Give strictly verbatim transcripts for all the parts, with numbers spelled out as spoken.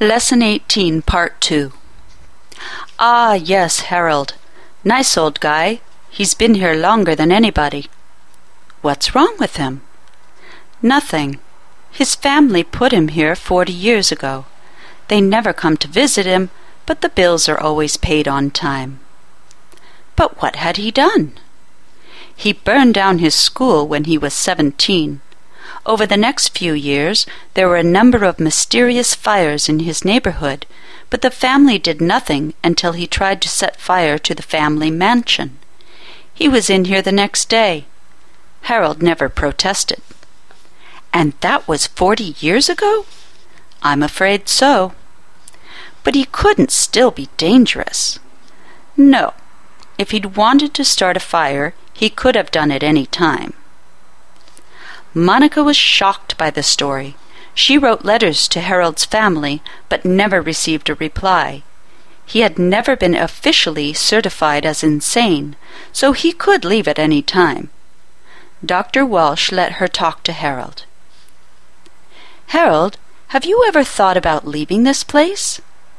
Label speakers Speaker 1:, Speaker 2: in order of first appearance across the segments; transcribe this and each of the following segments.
Speaker 1: Lesson eighteen, Part two. Ah, yes, Harold. Nice old guy. He's been here longer than anybody. What's wrong with him? Nothing. His family put him here forty years ago. They never come to visit him, but the bills are always paid on time. But what had he done? He burned down his school when he was seventeen. Over the next few years, there were a number of mysterious fires in his neighborhood, but the family did nothing until he tried to set fire to the family mansion. He was in here the next day. Harold never protested. And that was forty years ago? I'm afraid so. But he couldn't still be dangerous. No, if he'd wanted to start a fire, he could have done it any time. Monica was shocked by the story. She wrote letters to Harold's family, but never received a reply. He had never been officially certified as insane, so he could leave at any time. Doctor Walsh let her talk to Harold. Harold, have you ever thought about leaving this place?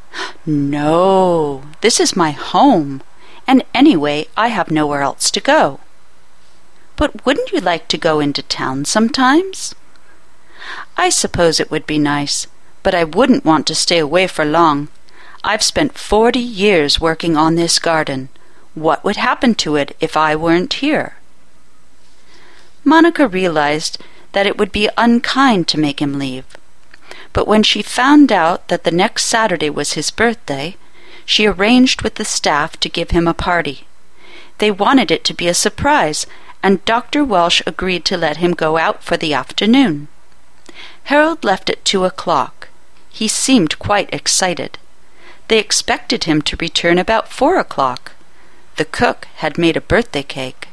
Speaker 1: No, this is my home, and anyway, I have nowhere else to go. But wouldn't you like to go into town sometimes? I suppose it would be nice, but I wouldn't want to stay away for long. I've spent forty years working on this garden. What would happen to it if I weren't here? Monica realized that it would be unkind to make him leave. But when she found out that the next Saturday was his birthday, she arranged with the staff to give him a party. They wanted it to be a surprise, and Doctor Welsh agreed to let him go out for the afternoon. Harold left at two o'clock. He seemed quite excited. They expected him to return about four o'clock. The cook had made a birthday cake.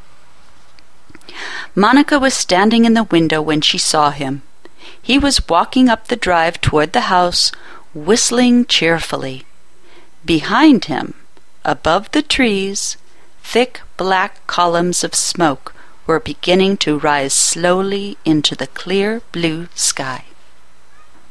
Speaker 1: Monica was standing in the window when she saw him. He was walking up the drive toward the house, whistling cheerfully. Behind him, above the trees, thick black columns of smoke were beginning to rise slowly into the clear blue sky.